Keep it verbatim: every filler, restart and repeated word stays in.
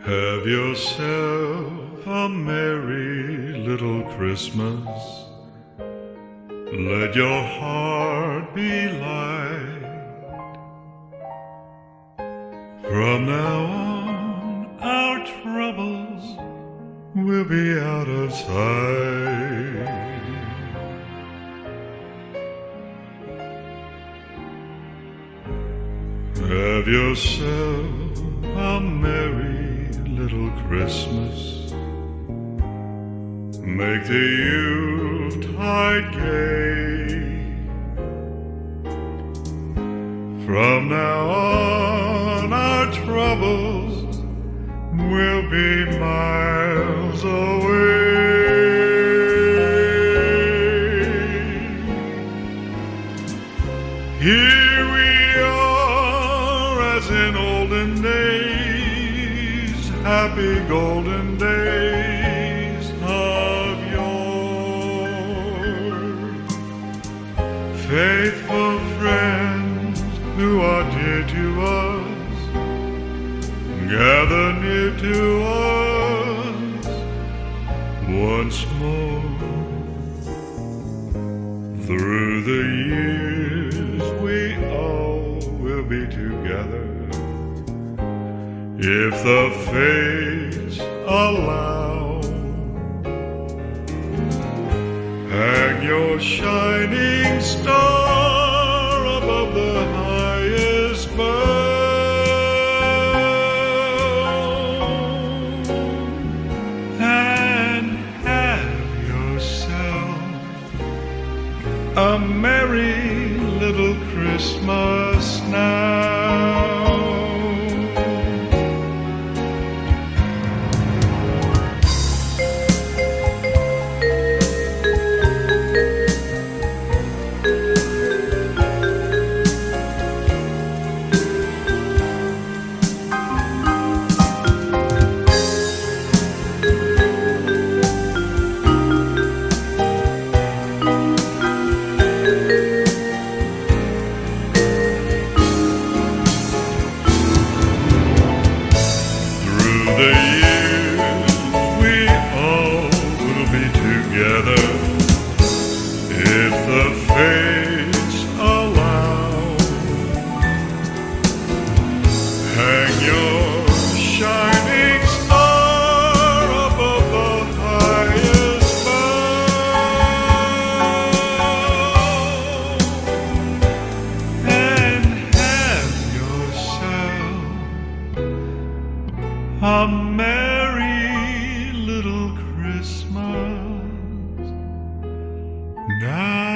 Have yourself a merry little Christmas. Let your heart be light. From now on, our troubles will be out of sight. Have yourself a merry little Christmas. Make the Yuletide gay. From now on, our troubles will be miles away. Here we are as in olden days, happy golden days of yore. Faithful friends who are dear to us, gather near to us once more. Through the years we all will be together, if the fates allow. Hang your shining star above the highest bough, and have yourself a merry little Christmas now. The years we all will be together, if the fates allow. Hang your shining star above the highest bough, and have yourself a merry little Christmas now.